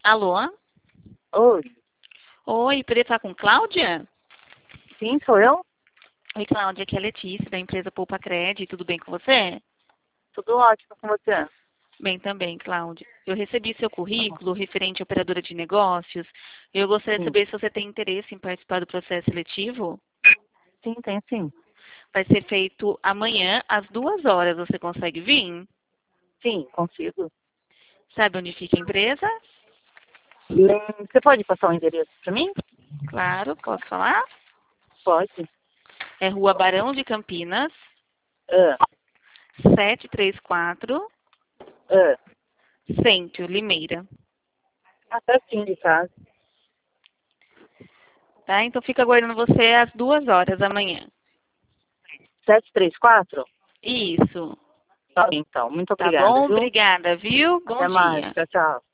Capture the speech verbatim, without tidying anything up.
Alô? Oi. Oi, poderia falar com Cláudia? Sim, sou eu? Oi, Cláudia, aqui é a Letícia, da empresa Poupa Cred. Tudo bem com você? Tudo ótimo com você? Bem também, Cláudia. Eu recebi seu currículo referente à operadora de negócios. Eu gostaria de Sim. saber se você tem interesse em participar do processo seletivo. Sim, tem sim. Vai ser feito amanhã, às duas horas. Você consegue vir? Sim, consigo. Sabe onde fica a empresa? Hum, Você pode passar o endereço para mim? Claro, posso falar? Pode. É Rua Barão de Campinas, Ah, setecentos e trinta e quatro, ah. Centro, Limeira. Ah, pertinho de casa. Tá? Então fica aguardando você às duas horas amanhã. sete três quatro? Isso. Tá bem, então. Muito Tá obrigada, bom? viu? Obrigada, viu? Bom Até mais. dia. Tchau, tchau.